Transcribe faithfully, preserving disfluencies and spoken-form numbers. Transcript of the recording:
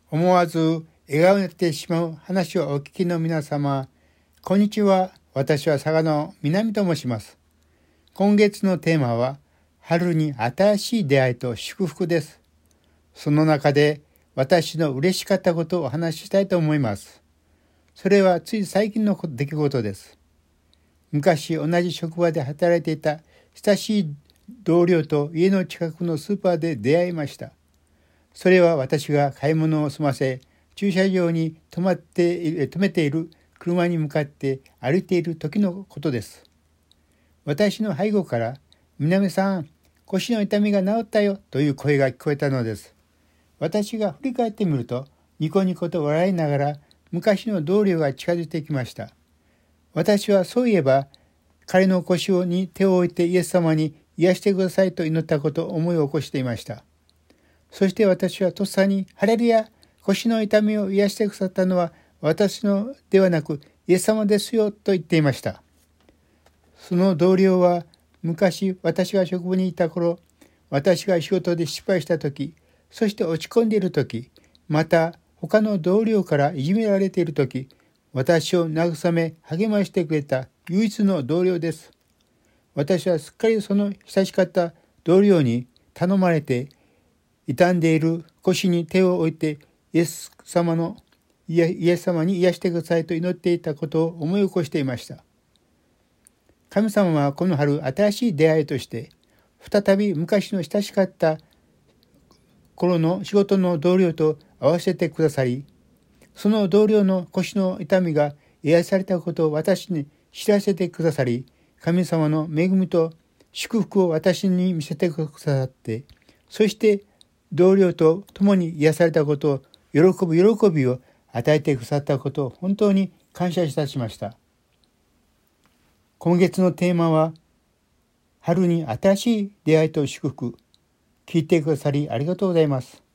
思わず笑顔になってしまう話をお聞きの皆様、こんにちは。私は佐賀の南と申します。今月のテーマは、春に新しい出会いと祝福です。その中で私の嬉しかったことをお話ししたいと思います。それはつい最近の出来事です。昔同じ職場で働いていた親しい同僚と家の近くのスーパーで出会いました。それは私が買い物を済ませ、駐車場に止まって止めている車に向かって歩いている時のことです。私の背後から、南さん、腰の痛みが治ったよという声が聞こえたのです。私が振り返ってみると、ニコニコと笑いながら昔の同僚が近づいてきました。私はそういえば、彼の腰に手を置いてイエス様に癒してくださいと祈ったことを思い起こしていました。そして私はとっさに、ハレルヤ、腰の痛みを癒してくださったのは私のではなくイエス様ですよと言っていました。その同僚は昔私が職場にいた頃、私が仕事で失敗した時、そして落ち込んでいる時、また他の同僚からいじめられている時、私を慰め励ましてくれた唯一の同僚です。私はすっかりその親しかった同僚に頼まれて、傷んでいる腰に手を置いてイエス様のイエス様に癒してくださいと祈っていたことを思い起こしていました。神様はこの春新しい出会いとして再び昔の親しかった頃の仕事の同僚と会わせてくださり、その同僚の腰の痛みが癒されたことを私に知らせてくださり、神様の恵みと祝福を私に見せてくださって、そして同僚と共に癒されたことを喜ぶ喜びを与えてくださったことを本当に感謝いたしました。今月のテーマは、春に新しい出会いと祝福。聞いてくださりありがとうございます。